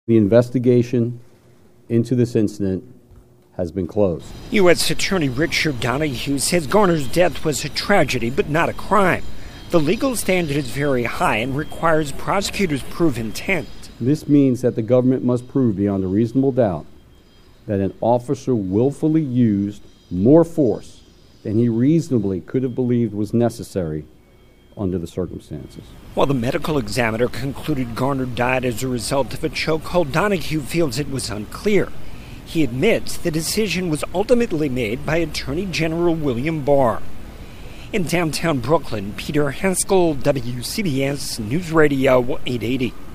The investigation into this incident has been closed. U.S. Attorney Richard Donahue says Garner's death was a tragedy but not a crime. The legal standard is very high and requires prosecutors prove intent. This means that the government must prove beyond a reasonable doubt that an officer willfully used more force than he reasonably could have believed was necessary under the circumstances. While the medical examiner concluded Garner died as a result of a chokehold, Donahue feels it was unclear. He admits the decision was ultimately made by Attorney General William Barr. In downtown Brooklyn, Peter Haskell, WCBS News Radio 880.